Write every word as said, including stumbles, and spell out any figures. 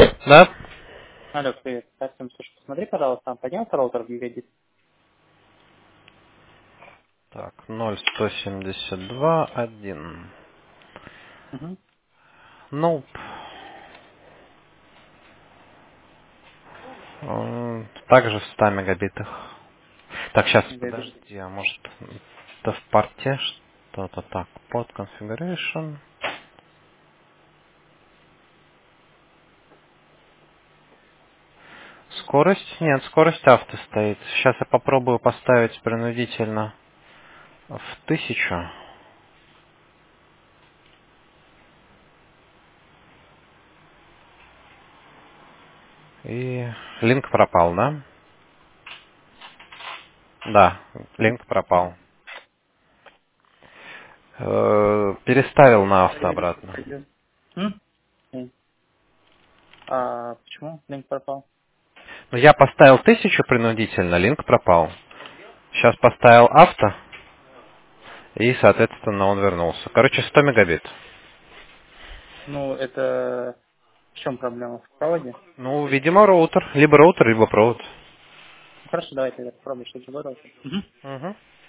Да? Алло, привет. Артем, слушай, посмотри, пожалуйста, там поднялся роутер в гигабит? Так, ноль сто семьдесят два один. Угу. Ну, м, также в ста мегабитах. Так, сейчас, Гигабит. подожди, а может это в порте что-то так. Под configuration. Скорость? Нет, скорость авто стоит. Сейчас я попробую поставить принудительно в тысячу. И линк пропал, да? Да, линк пропал. Э, Переставил на авто обратно. М? Эй, А почему линк пропал? Ну, я поставил тысячу принудительно, линк пропал. Сейчас поставил авто, и, соответственно, он вернулся. Короче, сто мегабит. Ну, это в чем проблема? В проводе? Ну, видимо, роутер. Либо роутер, либо провод. Хорошо, давайте я попробую, что другой роутер. Угу. Угу.